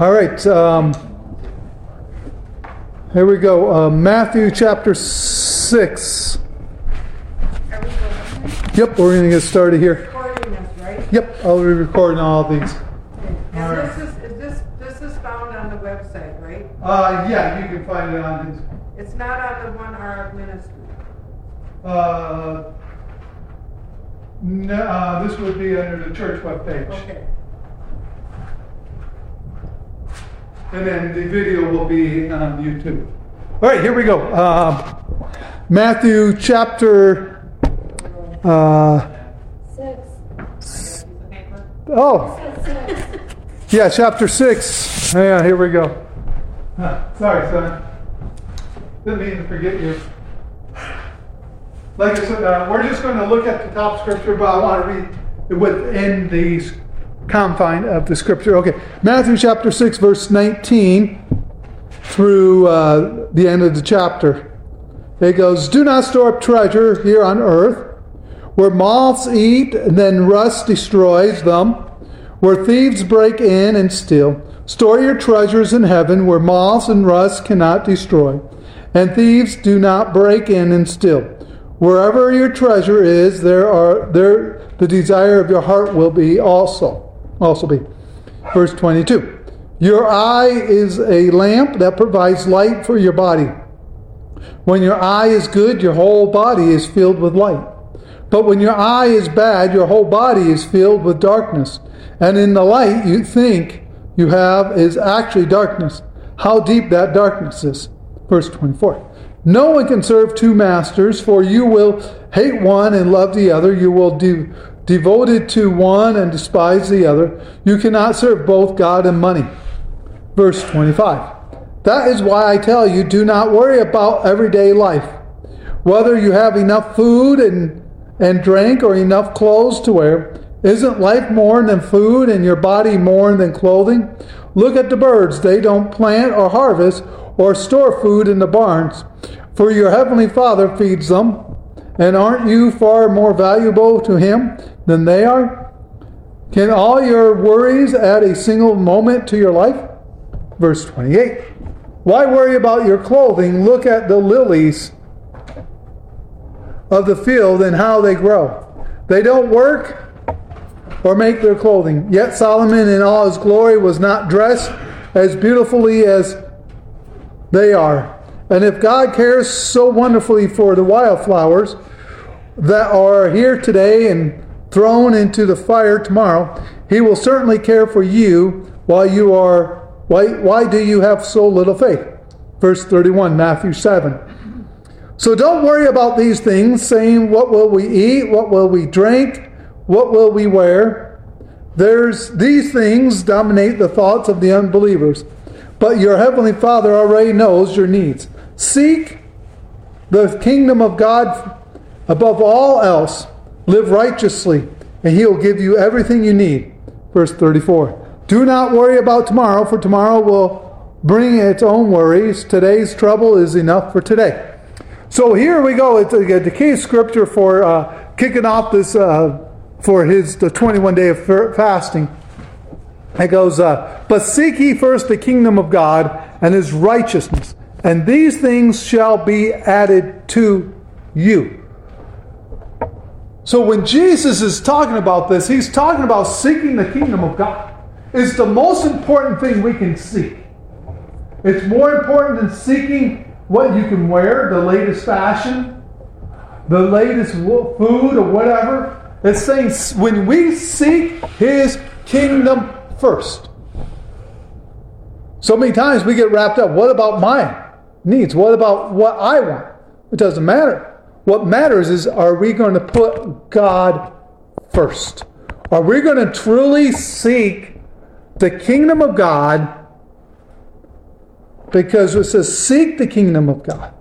All right. Here we go. Matthew chapter 6. Yep, we're going to get started here. Recording this, right? Yep, I'll be recording all of these. This is found on the website, right? Yeah, you can find it on his. It's not on the One Hour Ministry. No, this would be under the church webpage. Okay. And then the video will be on YouTube. All right, here we go. Matthew chapter 6. Oh, yeah, chapter 6. Yeah, here we go. Sorry, son. Didn't mean to forget you. Like I said, we're just going to look at the top scripture, but I want to read it within the confine of the scripture. Okay, Matthew chapter 6, verse 19 through the end of the chapter. It goes, "Do not store up treasure here on earth, where moths eat and then rust destroys them, where thieves break in and steal. Store your treasures in heaven, where moths and rust cannot destroy, and thieves do not break in and steal. Wherever your treasure is, there the desire of your heart will be also be." Verse 22. "Your eye is a lamp that provides light for your body. When your eye is good, your whole body is filled with light. But when your eye is bad, your whole body is filled with darkness. And in the light you think you have is actually darkness. How deep that darkness is." Verse 24. "No one can serve two masters, for you will hate one and love the other. You will be devoted to one and despise the other. You cannot serve both God and money." Verse 25. "That is why I tell you, do not worry about everyday life, whether you have enough food and drink or enough clothes to wear. Isn't life more than food and your body more than clothing? Look at the birds. They don't plant or harvest or store food in the barns, for your heavenly Father feeds them. And aren't you far more valuable to Him than they are? Can all your worries add a single moment to your life?" Verse 28. "Why worry about your clothing? Look at the lilies of the field and how they grow. They don't work or make their clothing. Yet Solomon in all his glory was not dressed as beautifully as they are. And if God cares so wonderfully for the wildflowers that are here today and thrown into the fire tomorrow, He will certainly care for you while you are. Why do you have so little faith?" Verse 31, Matthew 7. "So don't worry about these things, saying, 'What will we eat? What will we drink? What will we wear?' These things dominate the thoughts of the unbelievers. But your heavenly Father already knows your needs. Seek the kingdom of God above all else. Live righteously, and He will give you everything you need." Verse 34. "Do not worry about tomorrow, for tomorrow will bring its own worries. Today's trouble is enough for today." So here we go. It's the key scripture for kicking off this for the 21 day of fasting. It goes, "But seek ye first the kingdom of God and His righteousness, and these things shall be added to you." So when Jesus is talking about this, He's talking about seeking the kingdom of God. It's the most important thing we can seek. It's more important than seeking what you can wear, the latest fashion, the latest food or whatever. It's saying when we seek His kingdom first. So many times we get wrapped up, what about my needs? What about what I want? It doesn't matter. What matters is, are we going to put God first? Are we going to truly seek the kingdom of God? Because it says, seek the kingdom of God.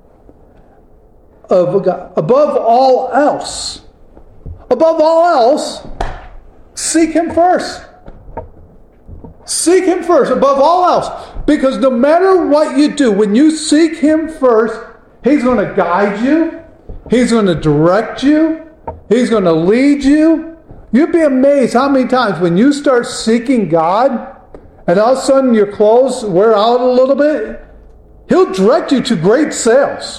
Above all else. Above all else, seek Him first. Seek Him first, above all else. Because no matter what you do, when you seek Him first, He's going to guide you. He's going to direct you. He's going to lead you. You'd be amazed how many times when you start seeking God and all of a sudden your clothes wear out a little bit, He'll direct you to great sales.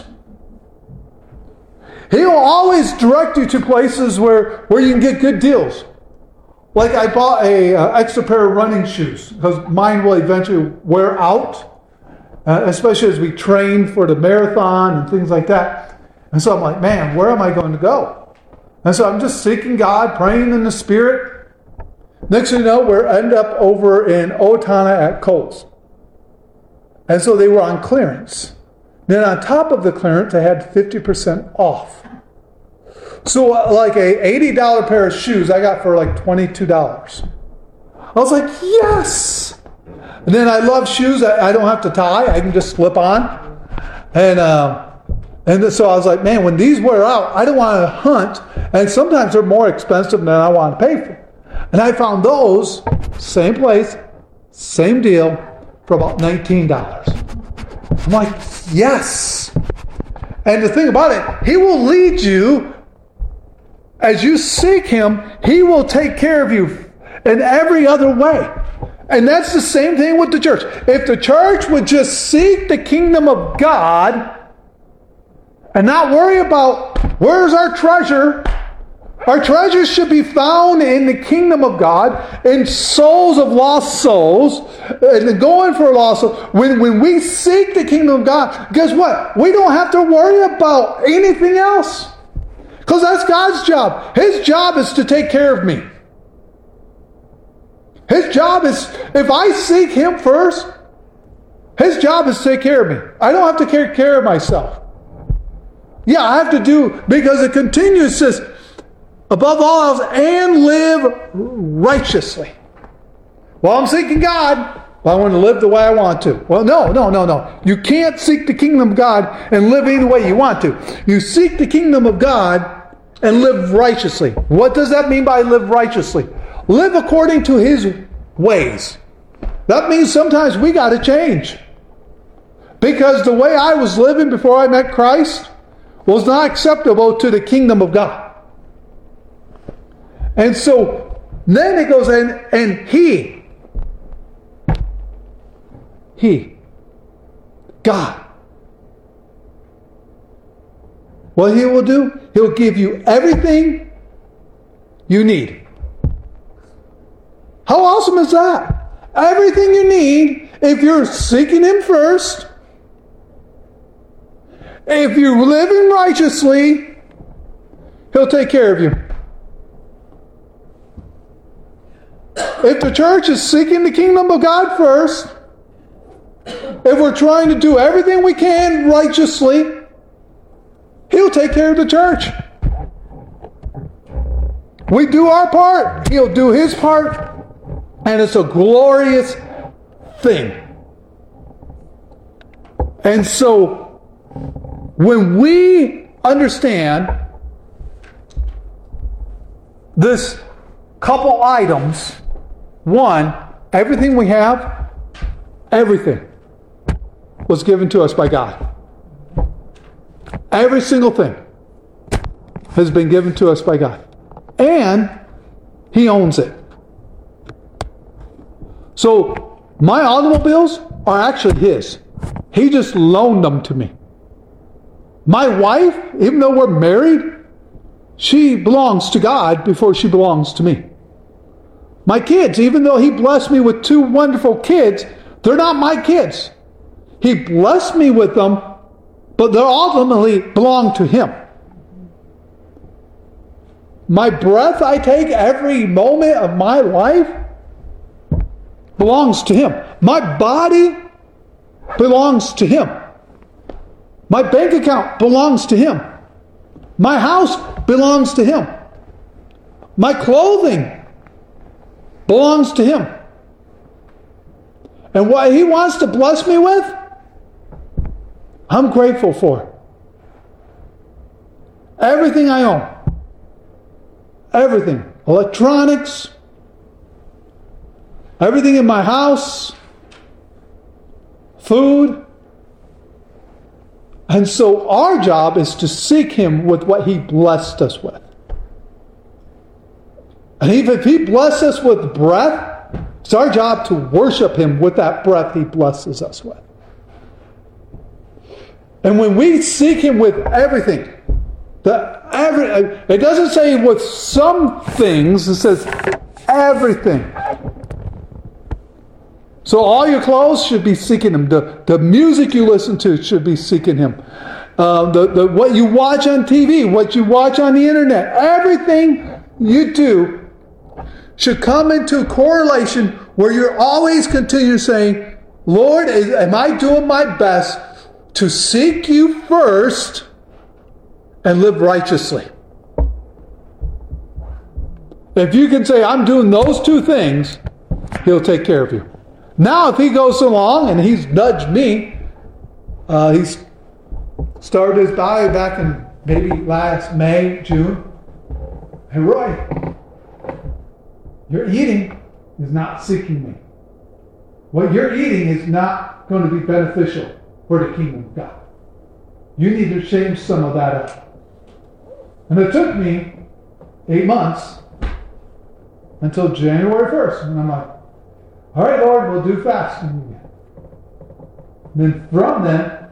He'll always direct you to places where you can get good deals. Like I bought a extra pair of running shoes because mine will eventually wear out, especially as we train for the marathon and things like that. And so I'm like, man, where am I going to go? And so I'm just seeking God, praying in the Spirit. Next thing you know, we end up over in Owatonna at Kohl's. And so they were on clearance. Then on top of the clearance, they had 50% off. So like a $80 pair of shoes I got for like $22. I was like, yes! And then I love shoes I don't have to tie. I can just slip on. And so I was like, man, when these wear out, I don't want to hunt. And sometimes they're more expensive than I want to pay for. And I found those, same place, same deal, for about $19. I'm like, yes! And the thing about it, He will lead you. As you seek Him, He will take care of you in every other way. And that's the same thing with the church. If the church would just seek the kingdom of God and not worry about where's our treasure should be found in the kingdom of God, in souls of lost souls, and going for lost souls. When we seek the kingdom of God, guess what? We don't have to worry about anything else. Because that's God's job. His job is to take care of me. His job is, if I seek Him first, His job is to take care of me. I don't have to take care of myself. Yeah, I have to do, because it continues, says, above all else, and live righteously. Well, I'm seeking God. Well, I want to live the way I want to. Well, no. You can't seek the kingdom of God and live any way you want to. You seek the kingdom of God and live righteously. What does that mean by live righteously? Live according to His ways. That means sometimes we got to change. Because the way I was living before I met Christ was not acceptable to the kingdom of God. And so then it goes in, and He, God, what He will do, He'll give you everything you need. How awesome is that? Everything you need, if you're seeking Him first, if you're living righteously, He'll take care of you. If the church is seeking the kingdom of God first, if we're trying to do everything we can righteously, He'll take care of the church. We do our part, He'll do His part, and it's a glorious thing. And so, when we understand this couple items, one, everything we have, everything was given to us by God. Every single thing has been given to us by God. And He owns it. So my automobiles are actually His. He just loaned them to me. My wife, even though we're married, she belongs to God before she belongs to me. My kids, even though He blessed me with 2 wonderful kids, they're not my kids. He blessed me with them, but they ultimately belong to Him. My breath I take every moment of my life belongs to Him. My body belongs to Him. My bank account belongs to Him. My house belongs to Him. My clothing belongs to Him. And what He wants to bless me with, I'm grateful for. Everything I own. Everything. Electronics. Everything in my house. Food. And so our job is to seek Him with what He blessed us with. And if He blessed us with breath, It's our job to worship Him with that breath He blesses us with. And when we seek Him with everything, it doesn't say with some things, it says everything. So all your clothes should be seeking Him. The music you listen to should be seeking Him. What you watch on TV, what you watch on the internet, everything you do should come into correlation where you're always continue saying, Lord, am I doing my best to seek you first and live righteously? If you can say, I'm doing those two things, He'll take care of you. Now, if He goes along, and He's nudged me, He's started His diet back in maybe last May, June. Hey, Roy, your eating is not seeking me. What you're eating is not going to be beneficial for the kingdom of God. You need to change some of that up. And it took me 8 months until January 1st. And I'm like, all right, Lord, we'll do fasting again. And then from then,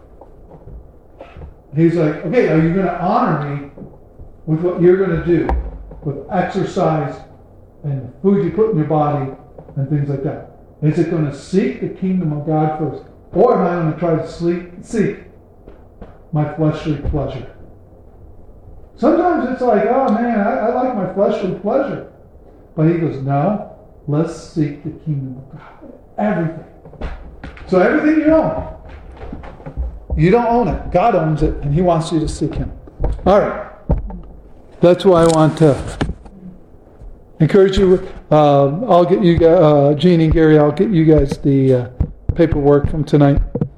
He's like, okay, are you going to honor me with what you're going to do with exercise and the food you put in your body and things like that? Is it going to seek the kingdom of God first? Or am I going to try to seek my fleshly pleasure? Sometimes it's like, oh man, I like my fleshly pleasure. But He goes, no, let's seek the kingdom of God. Everything. So everything you own. You don't own it. God owns it, and He wants you to seek Him. All right. That's why I want to encourage you. I'll get you, Jean and Gary, I'll get you guys the paperwork from tonight.